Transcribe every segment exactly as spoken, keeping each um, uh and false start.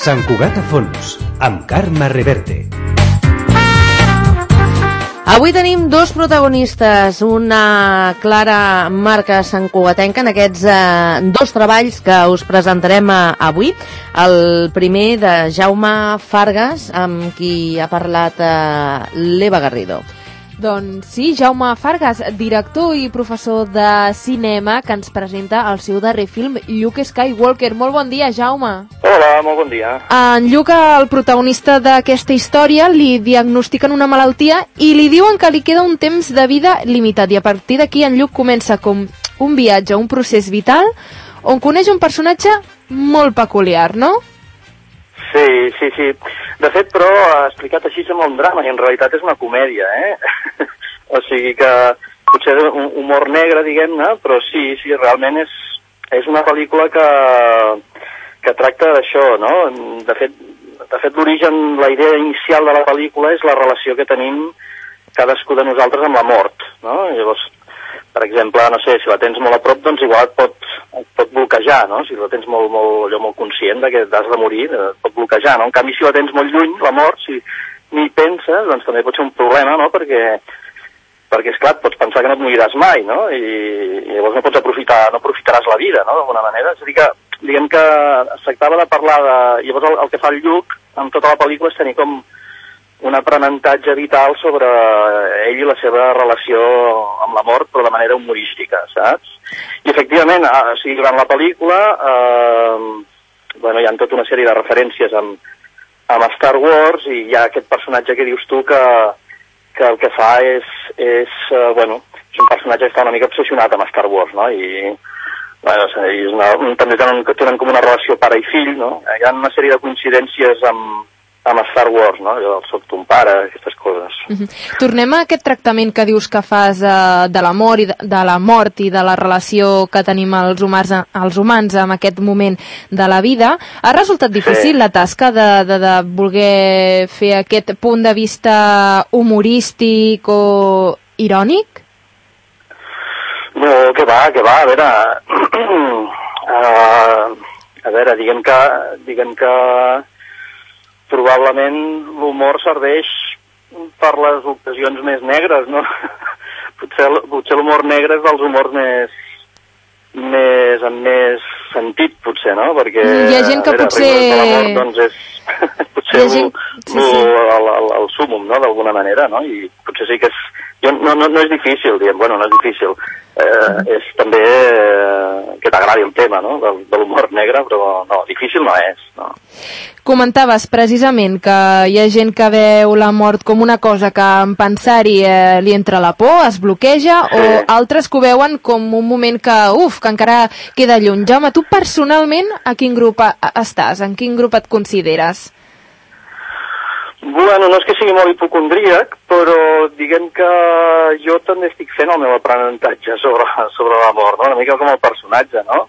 Sant Cugat a Fons, amb Carme Reverte. Avui tenim dos protagonistes, una clara marca santcugatenca en aquests eh, dos treballs que us presentarem eh, avui. El primer de Jaume Fargas, amb qui ha parlat eh, l'Eva Garrido. Doncs sí, Jaume Fargas, director i professor de cinema, que ens presenta el seu darrer film, Luke Skywalker. Molt bon dia, Jaume. Hola, molt bon dia. En Luke, el protagonista d'aquesta història, li diagnostiquen una malaltia i li diuen que li queda un temps de vida limitat. I a partir d'aquí en Luke comença com un viatge, un procés vital, on coneix un personatge molt peculiar, no? Sí, sí, sí. De fet, però, explicat així sembla un drama i en realitat és una comèdia, eh? O sigui que potser un humor negre, diguem-ne, però sí, sí, realment és, és una pel·lícula que, que tracta d'això, no? De fet, de fet l'origen, la idea inicial de la pel·lícula és la relació que tenim cadascú de nosaltres amb la mort, no? Llavors, per exemple, no sé, si la tens molt a prop, doncs igual et pot, et pot bloquejar, no? Si la tens molt, molt, allò, molt conscient de que has de morir, et pot bloquejar, no? En canvi, si la tens molt lluny, la mort, si ni penses, doncs també pot ser un problema, no? Perquè, perquè esclar, pots pensar que no et moriràs mai, no? I, i llavors no pots aprofitar, no aprofitaràs la vida, no? D'alguna manera. És a dir que, diguem que es tractava de parlar de... Llavors el, el que fa el Lluc amb tota la pel·lícula és tenir com un aprenentatge vital sobre ell i la seva relació amb la mort, però de manera humorística, saps? I efectivament, o sigui, durant la pel·lícula eh, bueno, hi ha tota una sèrie de referències amb, amb Star Wars i hi ha aquest personatge que dius tu que, que el que fa és, és eh, bueno, és un personatge que està una mica obsessionat amb Star Wars, no? I bueno, és una, també tenen, tenen com una relació pare i fill, no? Hi ha una sèrie de coincidències amb amb Star Wars, no? Jo soc ton pare, aquestes coses. Uh-huh. Tornem a aquest tractament que dius que fas eh, de l'amor i de, de la mort i de la relació que tenim els humans, els humans en aquest moment de la vida. Ha resultat difícil sí. la tasca de, de, de voler fer aquest punt de vista humorístic o irònic? No, que va, que va, a veure... uh, a veure, diguem que... Diguem que probablement l'humor serveix per les ocasions més negres, no? Potser, potser l'humor negre és dels humors més, més amb més sentit, potser, no? Perquè hi ha gent que veure, potser... l'amor, doncs, és potser gent... sí, sí. El, el, el súmum, no?, d'alguna manera, no? I potser sí que és... Jo, no, no, no és difícil, diem, bueno, no és difícil. Eh, és també eh, que t'agradi el tema, no?, de, de l'humor negre, però no, difícil no és, no. Comentaves precisament que hi ha gent que veu la mort com una cosa que en pensar-hi eh, li entra la por, es bloqueja, sí. O altres que ho veuen com un moment que, uf, que encara queda lluny. Jaume, tu personalment a quin grup a, a, estàs? En quin grup et consideres? Bueno, no és que sigui molt hipocondríac, però diguem que jo també estic fent el meu aprenentatge sobre, sobre la mort, no? Una mica com el personatge, no?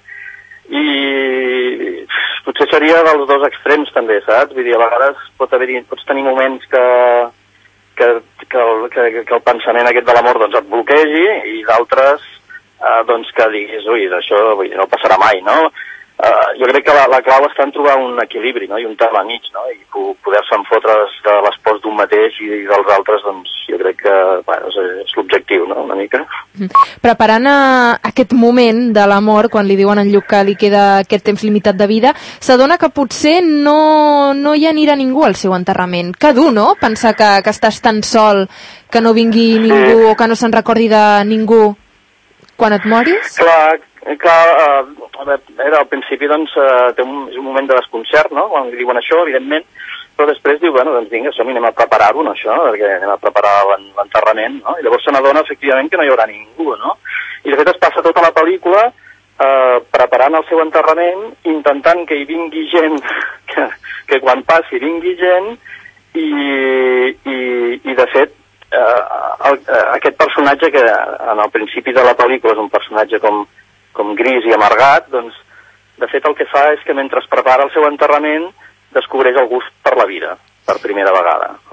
I potser seria dels dos extrems també, saps? Vull dir, a vegades pot haver, pots tenir moments que, que, que, el, que, que el pensament aquest de la mort doncs, et bloquegi i d'altres eh, doncs, que diguis, ui, això vull dir, no passarà mai, no? Uh, jo crec que la, la clau està en trobar un equilibri, no?, i un terme mig, no?, i poder-se enfotre de l'espòs d'un mateix i dels altres, doncs jo crec que bueno, és, és l'objectiu, no?, una mica. Preparant a aquest moment de la mort, quan li diuen en Lluc que li queda aquest temps limitat de vida, s'adona que potser no, no hi anirà ningú al seu enterrament. Que dur, no?, pensar que, que estàs tan sol, que no vingui ningú sí. o que no se'n recordi de ningú quan et moris? Clar, Clar, uh, a veure, al principi doncs, uh, té un, és un moment de desconcert, no?, quan li diuen això, evidentment, però després diu, bueno, doncs vinga, som, anem a preparar-ho, no, això, perquè anem a preparar l'enterrament, no?, i llavors se n'adona efectivament que no hi haurà ningú, no?, i de fet es passa tota la pel·lícula uh, preparant el seu enterrament, intentant que hi vingui gent, que, que quan passi vingui gent, i, i, i de fet, uh, el, uh, aquest personatge que en el principi de la pel·lícula és un personatge com com gris i amargat, doncs, de fet el que fa és que mentre es prepara el seu enterrament descobreix el gust per la vida, per primera vegada.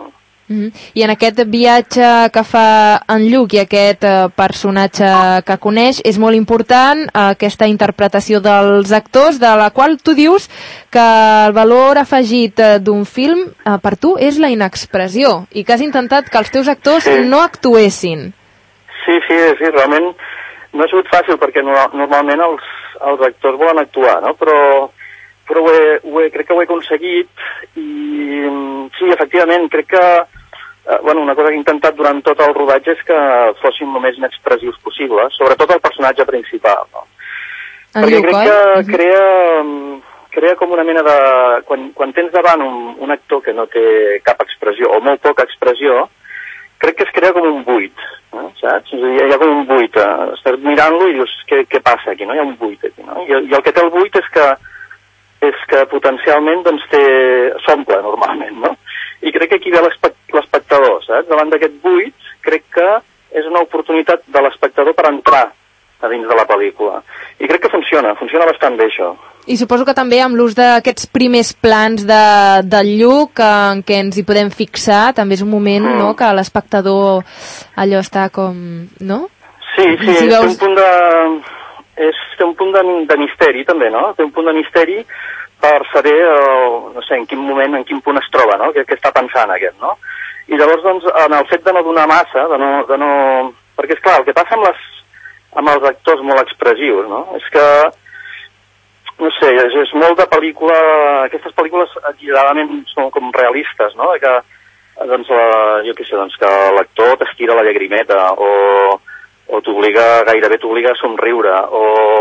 Mm-hmm. I en aquest viatge que fa en Luke i aquest eh, personatge que coneix, és molt important eh, aquesta interpretació dels actors, de la qual tu dius que el valor afegit eh, d'un film eh, per tu és la inexpressió, i que has intentat que els teus actors sí. no actuessin. Sí, sí, sí, realment no ha sigut fàcil, perquè no, normalment els, els actors volen actuar, no? Però, però ho he, ho he, crec que ho he aconseguit, i sí, efectivament, crec que eh, bueno, una cosa que he intentat durant tot el rodatge és que fossin el més inexpressius possible, sobretot el personatge principal, no? En perquè Luke, crec oi? que Uh-huh. crea, crea com una mena de... Quan, quan tens davant un, un actor que no té cap expressió, o molt poca expressió, crec que es crea com un buit, no? Saps? Hi ha com un buit, eh? Estàs mirant-lo i dius, què, què passa aquí, no? Hi ha un buit aquí, no? I, i el que té el buit és que, és que potencialment doncs, té... s'omple normalment, no? I crec que aquí ve l'espectador, saps? Davant d'aquest buit, crec que és una oportunitat de l'espectador per entrar a dins de la pel·lícula. I crec que funciona, funciona bastant bé això. I suposo que també amb l'ús d'aquests primers plans de, del Luke en què ens hi podem fixar, també és un moment mm. no, que l'espectador allò està com... no? Sí, sí, si veus... té un punt de... És, té un punt de, de misteri també, no? Té un punt de misteri per saber, eh, no sé, en quin moment, en quin punt es troba, no? Què, què està pensant aquest, no? I llavors, doncs, en el fet de no donar massa, de no... De no... Perquè, esclar, el que passa amb, les, amb els actors molt expressius, no? És que no sé, és, és molt de pel·lícula... Aquestes pel·lícules exageradament són com realistes, no? Que, doncs, la, jo què sé, doncs, que l'actor t'estira la llagrimeta, o, o t'obliga, gairebé t'obliga a somriure, o,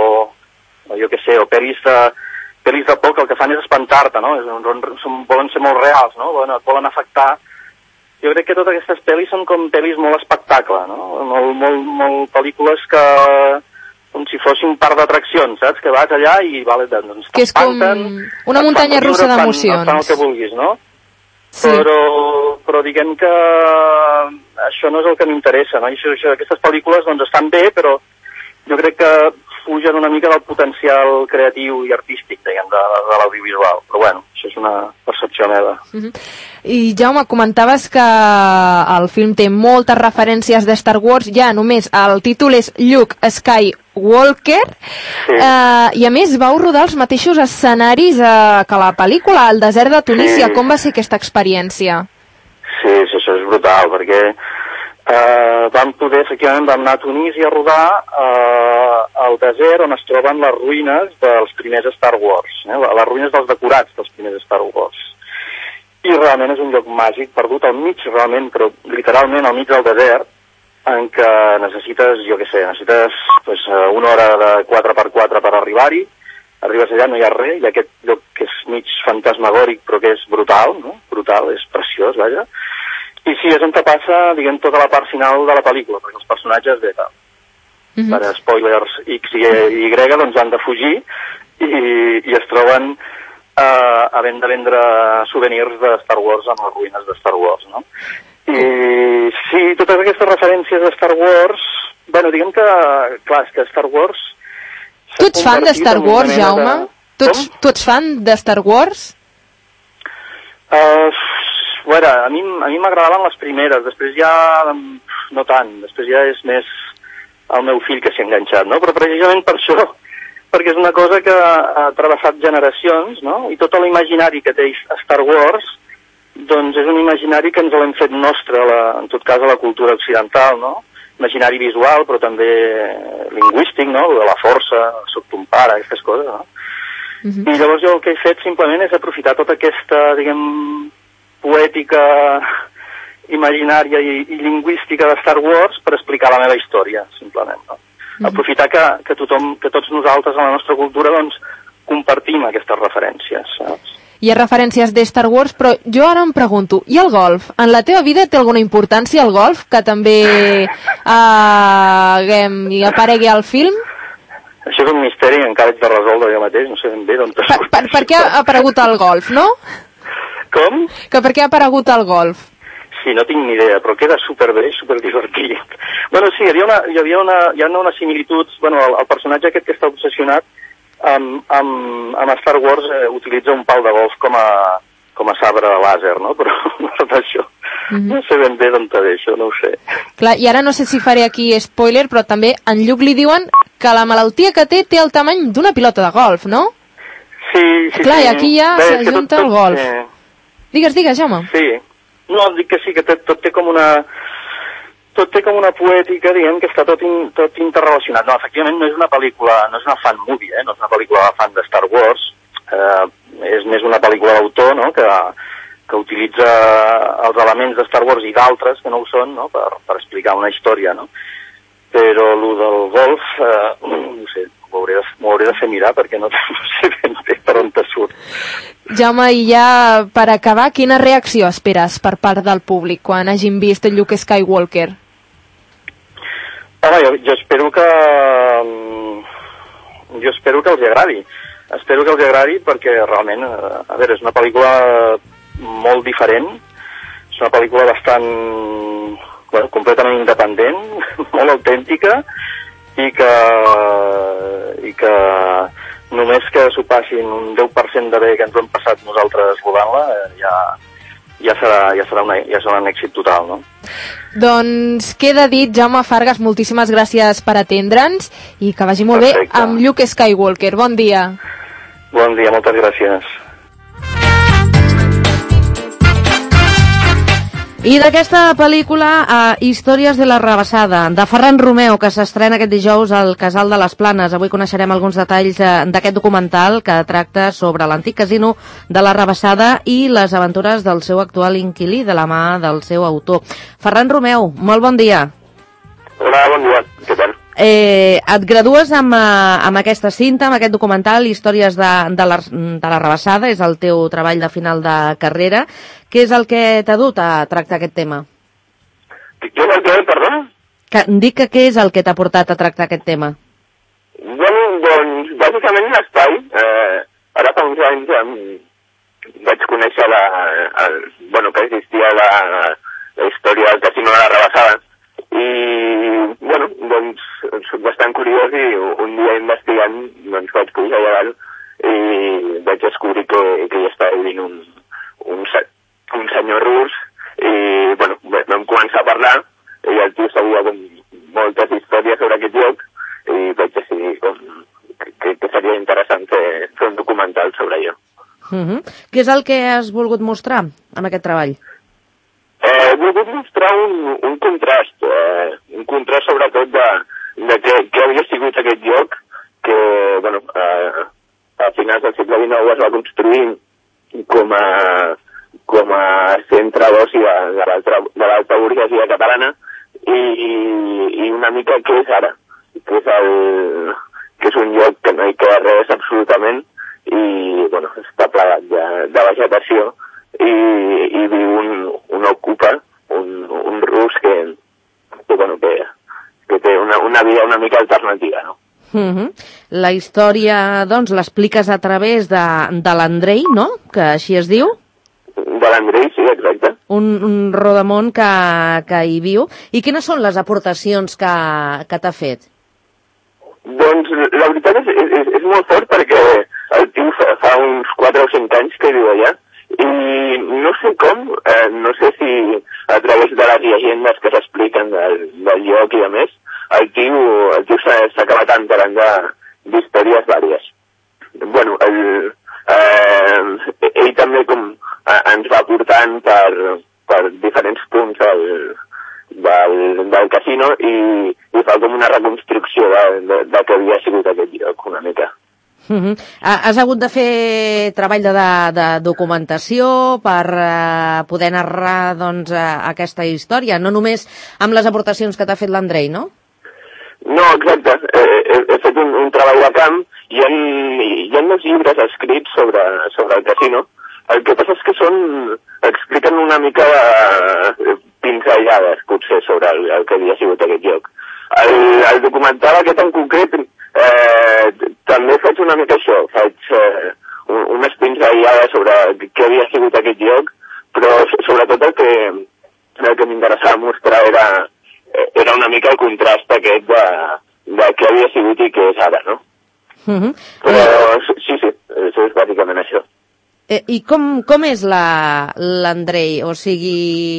o jo què sé, o pel·lis de, pel·lis de por que el que fan és espantar-te, no? Són, volen ser molt reals, no? Volen, et volen afectar. Jo crec que totes aquestes pel·lis són com pel·lis molt espectacle, no? Molt, molt, molt pel·lícules que... com si fos un parc d'atraccions, saps? Que vas allà i vale, doncs, que és com una muntanya russa d'emocions. Fan el que vulguis, no? Sí. Però, però diguem que això no és el que m'interessa, no? I això, això, aquestes pel·lícules doncs, estan bé, però jo crec que fugen una mica del potencial creatiu i artístic, diguem, de, de l'audiovisual. Però bueno, això és una percepció meva. Uh-huh. I Jaume, comentaves que el film té moltes referències de Star Wars, ja només el títol és Luke Skywalker, Sí. eh, i a més vau rodar els mateixos escenaris eh, que la pel·lícula, al desert de Tunísia. Sí. Com va ser aquesta experiència? Sí, sí, això és brutal, perquè eh, vam poder, efectivament, vam anar a Tunísia a rodar eh, al desert on es troben les ruïnes dels primers Star Wars, eh, les ruïnes dels decorats dels primers Star Wars. I realment és un lloc màgic, perdut al mig, realment, però literalment al mig del desert, en què necessites, jo què sé, necessites pues, una hora de quatre per quatre per arribar-hi, arribes allà, no hi ha res, hi ha aquest lloc que és mig fantasmagòric, però que és brutal, no? Brutal, és preciós, vaja. I sí, és on te passa, diguem, tota la part final de la pel·lícula, perquè els personatges, bé, tal. Uh-huh. Per spoilers X i Y, doncs han de fugir i, i es troben eh, havent de vendre souvenirs de Star Wars amb les ruïnes de Star Wars, no? I sí, totes aquestes referències de Star Wars, bueno, diguem que, clar, és que Star Wars... Tu ets fan de Star Wars, Jaume? De... Tu, ets, tu ets fan de Star Wars? Uh, bueno, a mi a mi m'agradaven les primeres, després ja no tant, després ja és més el meu fill que s'hi ha enganxat, no? Però precisament per això, perquè és una cosa que ha travessat generacions, no? I tot l'imaginari que té Star Wars, doncs és un imaginari que ens l'hem fet nostre, la, en tot cas a la cultura occidental, no? Imaginari visual, però també lingüístic, no? De la força, soc ton pare, aquestes coses, no? Uh-huh. I llavors jo el que he fet simplement és aprofitar tota aquesta, diguem, poètica imaginària i, i lingüística de Star Wars per explicar la meva història, simplement, no? Uh-huh. Aprofitar que, que tothom, que tots nosaltres a la nostra cultura, doncs, compartim aquestes referències, saps? Hi ha referències de Star Wars, però jo ara em pregunto, i el golf? En la teva vida té alguna importància el golf, que també eh, hi aparegui al film? Això és un misteri, encara haig de resoldre jo mateix, no sé ben bé d'on... Per, per, per què ha aparegut el golf, no? Com? Que per què ha aparegut el golf? Sí, no tinc ni idea, però queda superbé, superdivertit. Bueno, sí, hi havia una, hi havia una, hi ha una similituds, bueno, el, el personatge aquest que està obsessionat amb, amb, amb Star Wars eh, utilitza un pal de golf com a, com a sabre làser, no? Però no és això. Mm-hmm. No sé ben bé d'on te deixo, no ho sé. Clar, i ara no sé si faré aquí spoiler, però també en Lluc li diuen que la malaltia que té té el tamany d'una pilota de golf, no? Sí, sí, Clar, sí. i aquí ja s'ajunta el golf. Eh... Digues, digues, Jaume. Sí. No, dic que sí, que tot, tot té com una... Tot té com una poètica, diguem, que està tot, in, tot interrelacionat. No, efectivament, no és una pel·lícula, no és una fan movie, eh? No és una pel·lícula fan de Star Wars. Eh, és més una pel·lícula d'autor, no?, que, que utilitza els elements de Star Wars i d'altres que no ho són, no?, per, per explicar una història, no? Però el del golf, eh, no sé, m'ho hauré, hauré de fer mirar perquè no, no sé ben bé per on te surt. Jaume, i ja per acabar, quina reacció esperes per part del públic quan hagin vist el Luke Skywalker? Home, jo, jo espero que... Jo espero que els agradi. Espero que els agradi perquè realment, a veure, és una pel·lícula molt diferent, és una pel·lícula bastant, bueno, completament independent, molt autèntica, i que, i que només que s'ho passin un deu per cent de bé que ens ho hem passat nosaltres rodant-la, ja, ja, serà, ja, serà una, ja serà un èxit total, no? Doncs queda dit, Jaume Fargas, moltíssimes gràcies per atendre'ns i que vagi molt Perfecte. Bé amb Luke Skywalker. Bon dia. Bon dia, moltes gràcies. I d'aquesta pel·lícula, eh, Històries de la Rabassada, de Ferran Romeu, que s'estrena aquest dijous al Casal de les Planes. Avui coneixerem alguns detalls eh, d'aquest documental que tracta sobre l'antic casino de la Rabassada i les aventures del seu actual inquilí, de la mà del seu autor. Ferran Romeu, molt bon dia. Hola, bon dia. Què tal? Eh, et gradues amb, eh, amb aquesta cinta, amb aquest documental, Històries de, de, la, de la Rabassada, és el teu treball de final de carrera. Què és el que t'ha dut a tractar aquest tema? Què és el que, perdó? Que, dic que què és el que t'ha portat a tractar aquest tema? Bueno, doncs, bàsicament l'espai. Eh, ara fa uns anys eh, vaig conèixer la, el, bueno, que existia la, la història del casino de la Rabassada. I, bueno, doncs, soc bastant curiós i un dia investigant, doncs, vaig pujar allà dalt i vaig descobrir que, que hi estava vivint un, un, un senyor rus i, bueno, vam començar a parlar i el tio sabia com moltes històries sobre aquest lloc i vaig decidir com, que, que seria interessant fer, fer un documental sobre allò. Uh-huh. Què és el que has volgut mostrar amb aquest treball? Eh, he volgut mostrar un, un contrast, eh, un contrast sobretot de, de què, què havia sigut aquest lloc que, bueno, eh, a finals del segle dinou es va construir com a, com a centre d'oci de, de l'alta burguesia catalana i, i una mica què és ara, que és, el, que és un lloc que no hi queda res absolutament i, bueno, està plagat de, de vegetació i, i viu un, un ocupa, un, un rus que, que, bueno, que, que té una, una vida una mica alternativa, no? Uh-huh. La història, doncs, l'expliques a través de, de l'Andrei, no?, que així es diu? De l'Andrei, sí, exacte. Un, un rodamón que, que hi viu. I quines són les aportacions que, que t'ha fet? Doncs la veritat és, és, és molt fort perquè el tio fa, fa uns quatre o cinc anys que viu allà i no sé com, eh, no sé si a través de les llegendes que s'expliquen del, del lloc i a més, el tio, el tio s'ha acabat enterant d'històries vàries. Bueno, el, eh, ell també com eh, ens va portant per, per diferents punts del, del, del casino i, i fa com una reconstrucció de, de, de que havia sigut aquest lloc una mica. Uh-huh. Has hagut de fer treball de, de, de documentació per uh, poder narrar, doncs, uh, aquesta història, no només amb les aportacions que t'ha fet l'Andrei, no? No, exacte. Eh, he, he fet un, un treball de camp. Hi ha, hi ha molts llibres escrits sobre, sobre el casino. El que passa és que són, expliquen una mica de pinzellades, potser, sobre el, el que havia sigut aquest lloc. El, el documental aquest en concret eh, també faig una mica això, faig eh, unes pinzellades sobre què havia sigut aquest lloc, però sobretot el que, el que m'interessava mostrar era, era una mica el contrast aquest de, de què havia sigut i què és ara, no? Uh-huh. Però sí, sí, això és bàsicament això. Eh, I com, com és l'Andrei? O sigui,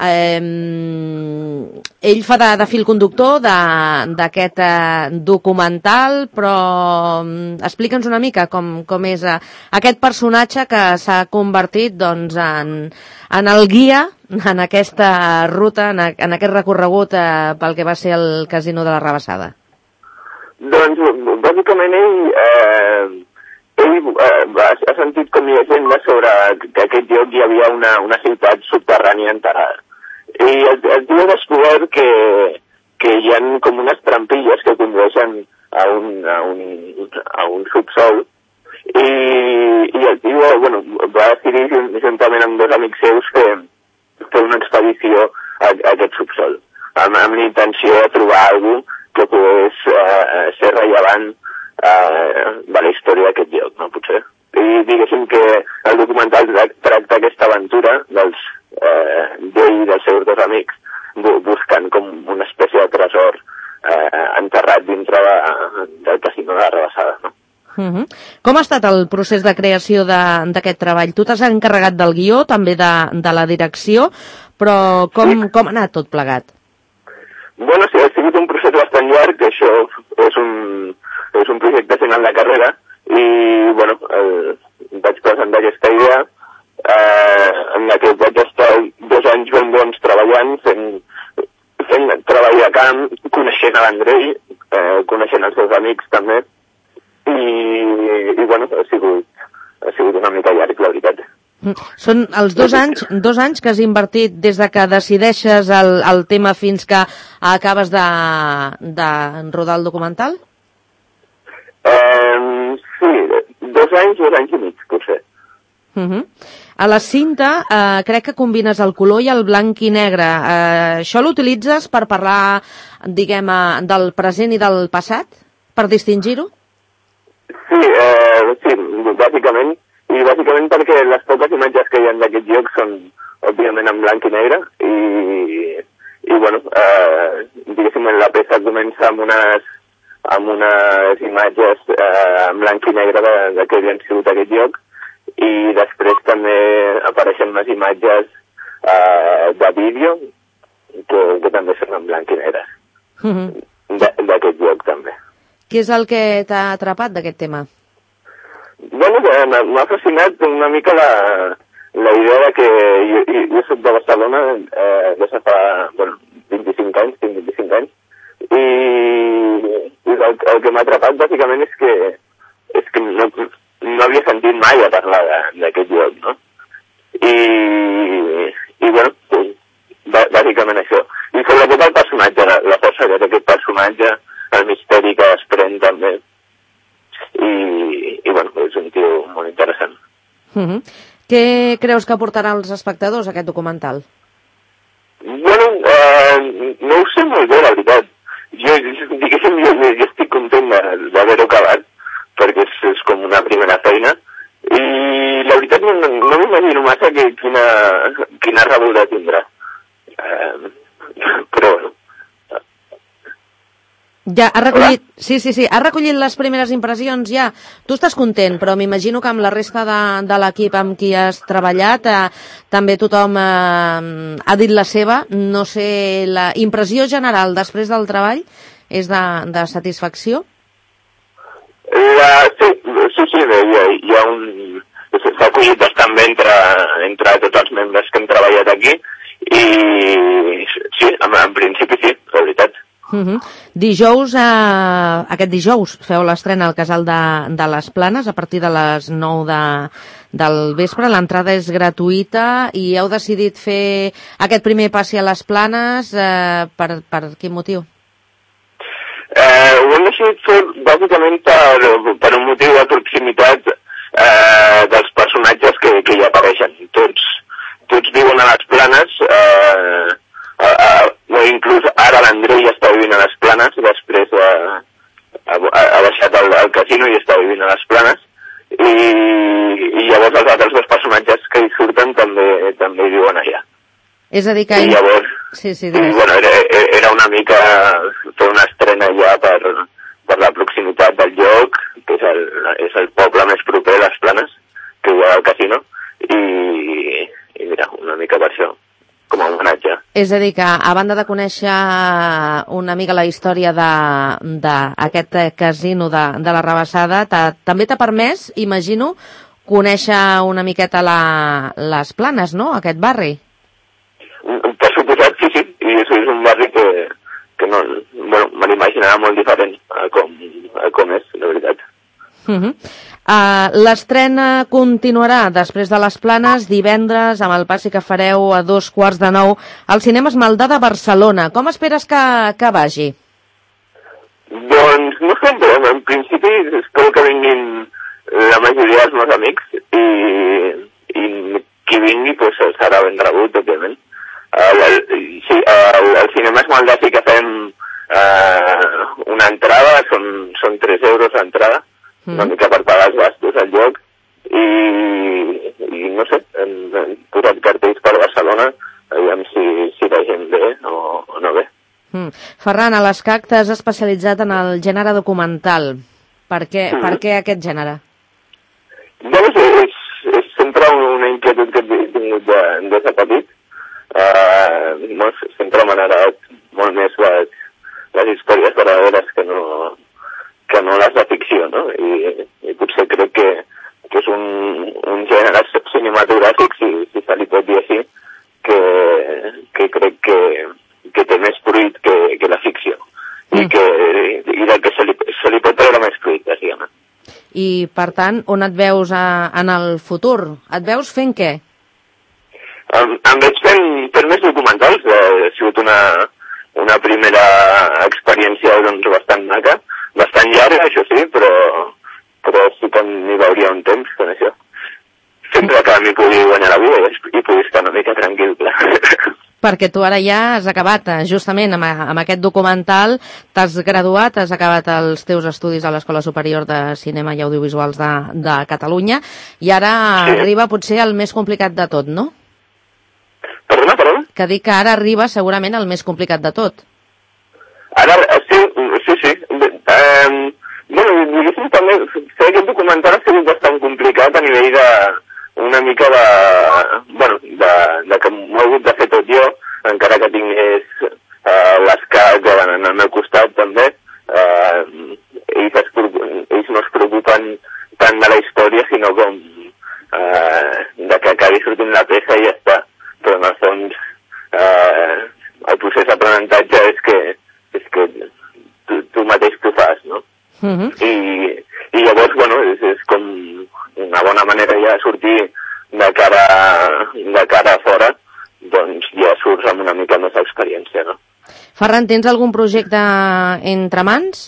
Eh, ell fa de, de fil conductor d'aquest eh, documental, però explica'ns una mica com, com és eh, aquest personatge que s'ha convertit doncs, en, en el guia en aquesta ruta, en, en aquest recorregut eh, pel que va ser el Casino de la Rabassada. Doncs, bàsicament, ell, eh, ell eh, ha sentit com llegenda sobre que aquest lloc hi havia una, una ciutat subterrània enterrada. I el, el tio ha descobert que, que hi ha com unes trampilles que condueixen a un, a un, a un subsol. I, i el tio, bueno, va decidir juntament amb dos amics seus fer, fer una expedició a, a aquest subsol, amb, amb la intenció de trobar alguna cosa que pogués eh, ser rellevant eh, de la història d'aquest lloc, no, potser. I diguéssim que el documental tracta aquesta aventura dels eh, d'ell i dels seus dos amics bu buscant com una espècie de tresor eh, enterrat dintre de, del Casino de la Rabassada, no? Uh -huh. Com ha estat el procés de creació d'aquest treball? Tu t'has encarregat del guió, també de, de la direcció, però com, sí. com ha anat tot plegat? Bueno, sí, ha sigut un procés bastant llarg, que això és un, és un projecte final de carrera, i, bueno, eh, vaig presentar aquesta idea, eh, en la que vaig estar dos anys ben bons treballant, fent, fent treball a camp, coneixent a l'Andrei, eh, coneixent els seus amics també, i, i bueno, ha sigut, ha sigut una mica llarg, la veritat. Són els dos anys, dos anys que has invertit des de que decideixes el, el tema fins que acabes de, de rodar el documental? Eh, sí, dos anys, dos anys i mig, potser. Uh -huh. A la cinta eh, crec que combines el color i el blanc i negre. Eh, això l'utilitzes per parlar, diguem, eh, del present i del passat? Per distingir-ho? Sí, eh, sí, bàsicament. I bàsicament perquè les poques imatges que hi ha d'aquest lloc són, òbviament, en blanc i negre, i, i bueno, eh, diguéssim, la peça comença amb unes, amb unes imatges eh, en blanc i negre de, de que havien sigut aquest lloc, i després també apareixen unes imatges eh, de vídeo que, que també són en blanc i negre, uh -huh. d'aquest lloc també. Què és el que t'ha atrapat d'aquest tema? Bueno, m'ha fascinat una mica la, la idea de que jo, jo soc de Barcelona eh, des de fa, bueno, vint-i-cinc anys, tinc vint-i-cinc anys, i, i el, el que m'ha atrapat bàsicament és que, és que no, no havia sentit mai a parlar d'aquest lloc, no? I, i bueno, sí, bàsicament això. I sobretot el personatge, la, la força que té aquest personatge, el misteri que desprèn també. I, i bueno, és un tio molt interessant. Uh -huh. Què creus que aportarà als espectadors aquest documental? Bueno, eh, no ho sé molt bé, la veritat. Jo, diguéssim, jo, jo estic content d'haver-ho acabat, perquè és, és com una primera feina, i la veritat no, no m'imagino massa que, quina, quina rebuda tindrà. Eh, però bueno. Ja, ha recollit, sí, sí, sí, ha recollit les primeres impressions ja. Tu estàs content, però m'imagino que amb la resta de, de l'equip amb qui has treballat eh, també tothom eh, ha dit la seva. No sé, la impressió general després del treball és de, de satisfacció? La, sí, sí, sí, hi ha, hi ha un... s'ha acollit bastant bé entre, entre tots els membres que hem treballat aquí, i sí, en, en principi sí, la veritat. Uh -huh. Dijous, eh, aquest dijous feu l'estrena al Casal de, de les Planes a partir de les nou de, del vespre. L'entrada és gratuïta i heu decidit fer aquest primer passi a les Planes eh, per, per quin motiu? Eh, ho hem decidit fer bàsicament per, per un motiu de proximitat eh, dels personatges que, que hi apareixen. Tots, tots viuen a les Planes, eh, Uh, uh, inclús ara l'Andrei està vivint a les Planes, després uh, ha, ha deixat el, el casino i està vivint a les Planes, i, i llavors els altres dos personatges que hi surten també, també viuen allà. És a dir que... I llavors, sí, sí, i, bueno, era, era una mica fer una estrena ja per, per la proximitat del lloc, que és el, és el poble més proper a les Planes, que hi ha al casino, i, i mira, una mica per això, com a homenatge. És a dir, que a banda de conèixer una mica la història d'aquest casino de, de la Rabassada, també t'ha permès, imagino, conèixer una miqueta la, les Planes, no?, aquest barri. Per suposat, sí, sí, i és un barri que, que no, bueno, me l'imaginava molt diferent a com, a com és, la veritat. Uh -huh. uh, L'estrena continuarà després de les Planes divendres amb el passi que fareu a dos quarts de nou al Cinema Esmaldà de Barcelona. Com esperes que, que vagi? Doncs no sé, però en principi espero que vinguin la majoria dels meus amics i, i qui vingui pues, serà ben rebut, òbviament. El, el, sí, el, el Cinema Esmaldà sí que fem uh, una entrada, són, són tres euros l'entrada, mm. una mica per pagar els gastos al lloc, i, i no sé, hem, hem posat cartells per Barcelona, aviam si, si la gent ve o, o no ve. Mm. Ferran, a l'ESCAC t'has especialitzat en el gènere documental. Per què, mm. per què aquest gènere? Doncs és, és sempre una inquietud que he tingut de, des de petit. Uh, sempre m'han agradat molt més les, les històries verdaderes que no, que no les de ficció, no? I, i potser crec que, que és un, un gènere cinematogràfic, si, si se li pot dir així, que, que crec que, que té més fruit que, que la ficció. Mm. I, que, i del que se li, se li pot treure més fruit, bàsicament. I, per tant, on et veus a, en el futur? Et veus fent què? Em, em veig fent, fent més documentals. Ha sigut una, una primera experiència doncs, bastant maca, bastant llarga, això sí, però, però sí que m'hi veuria un temps con això. Sempre que m'hi pugui guanyar la vida i, i pugui estar una mica tranquil, clar. Perquè tu ara ja has acabat, justament amb, amb aquest documental, t'has graduat, has acabat els teus estudis a l'Escola Superior de Cinema i Audiovisuals de, de Catalunya, i ara sí. arriba potser el més complicat de tot, no? Perdona, perdona? Que dic que ara arriba segurament el més complicat de tot. Ara, sí, sí, sí. Um, bueno, diguéssim també, fer aquest documental ha sigut bastant complicat a nivell de una mica de, bueno, de, de que m'ho he hagut de fer tot jo, encara que tingués uh, l'escac en el meu costat també. Uh, ells, es, ells no es preocupen tant de la història, sinó com uh, de que acabi sortint la peça i ja està. Però en el fons eh, el procés d'aprenentatge és que, és que tu, tu mateix t'ho fas, no? Uh-huh. I, I llavors, bueno, és, és com una bona manera ja de sortir de cara, de cara a fora, doncs ja surts amb una mica més d'experiència, no? Ferran, tens algun projecte entre mans?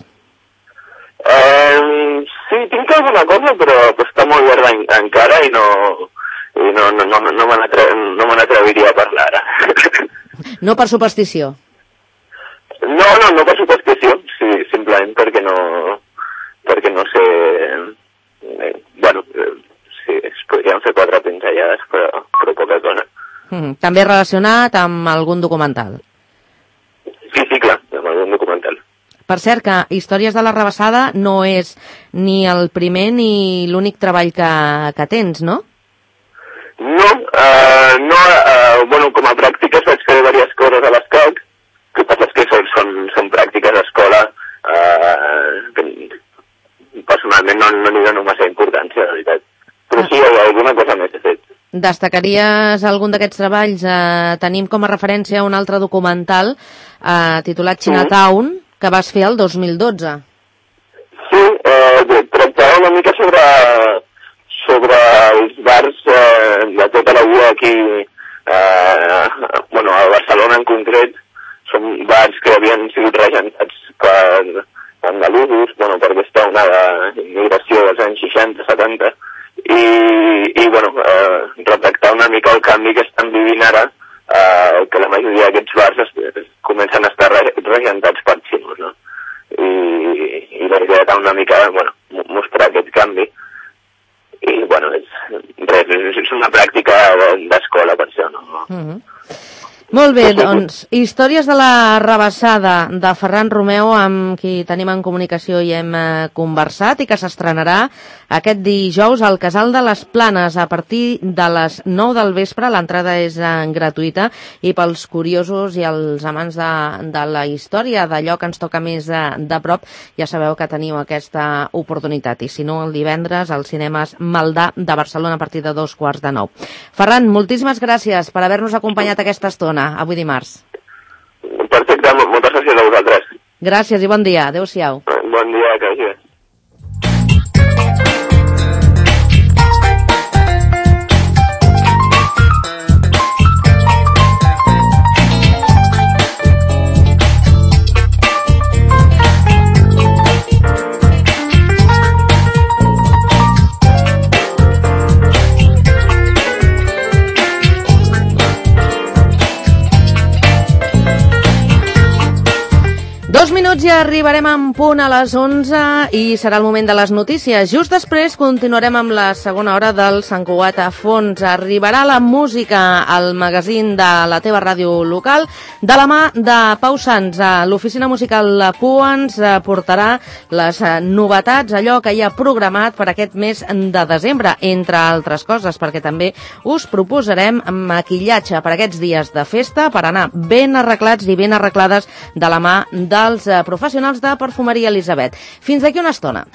Eh, sí, tinc alguna cosa, però, però està molt verda en, encara i no... i no, no, no, no me n'atreviria a parlar ara. No per superstició? No, no, no per superstició, sí, simplement perquè no, perquè no sé, eh, bueno, eh, sí, es podrien fer quatre pinzellades, però, però poca cosa. Mm, també relacionat amb algun documental? Sí, sí, clar, amb algun documental. Per cert, que Històries de la Rabassada no és ni el primer ni l'únic treball que, que tens, no? No, uh, no uh, bueno, com a pràctiques vaig fer diverses coses a l'ESCAC, que passa que són, són, són pràctiques d'escola, uh, que personalment no, no li dono massa importància, de veritat. Però sí, alguna cosa més he fet. Destacaries algun d'aquests treballs? Uh, tenim com a referència un altre documental uh, titulat Chinatown, mm. que vas fer el dos mil dotze. Sí, uh, tractava una mica sobre... sobre els bars eh, de tota la vida aquí, eh, bueno, a Barcelona en concret, són bars que havien sigut regentats per andalusos, bueno, per aquesta onada d'immigració dels anys seixanta setanta, i, i bueno, eh, retractar una mica el canvi que estan vivint ara, eh, que la majoria d'aquests bars es, es comencen a estar regentats per xinos, no? I, i la idea era una mica, bueno, mostrar aquest canvi. I, bueno, és, res, és una pràctica d'escola, per això, no? Mm-hmm. Molt Molt bé, doncs, històries de la Rabassada de Ferran Romeu, amb qui tenim en comunicació i hem eh, conversat, i que s'estrenarà aquest dijous al Casal de les Planes a partir de les nou del vespre. L'entrada és eh, gratuïta, i pels curiosos i els amants de, de la història, d'allò que ens toca més de, de prop, ja sabeu que teniu aquesta oportunitat. I si no, el divendres als cinemes Maldà de Barcelona a partir de dos quarts de nou. Ferran, moltíssimes gràcies per haver-nos acompanyat aquesta estona avui dimarts. Perfecte, moltes gràcies a vosaltres. Gràcies i bon dia. Adéu-siau. Bon dia, que vagi bé. Dos minuts i arribarem en punt a les onze i serà el moment de les notícies. Just després continuarem amb la segona hora del Sant Cugat a fons. Arribarà la música al magazín de la teva ràdio local de la mà de Pau Sans. L'oficina musical Pua ens portarà les novetats, allò que hi ha programat per aquest mes de desembre, entre altres coses, perquè també us proposarem maquillatge per aquests dies de festa per anar ben arreglats i ben arreglades de la mà dels professionals de Perfumeria Elisabet. Fins d'aquí una estona.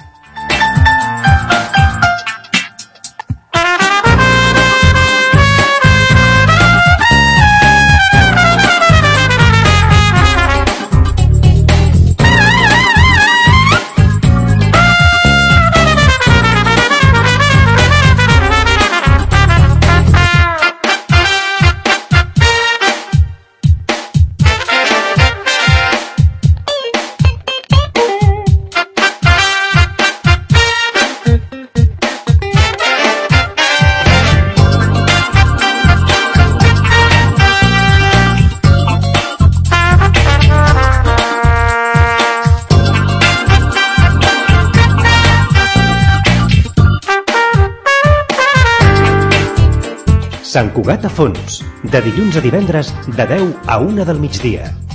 Sant Cugat a fons, de dilluns a divendres, de deu a una del migdia.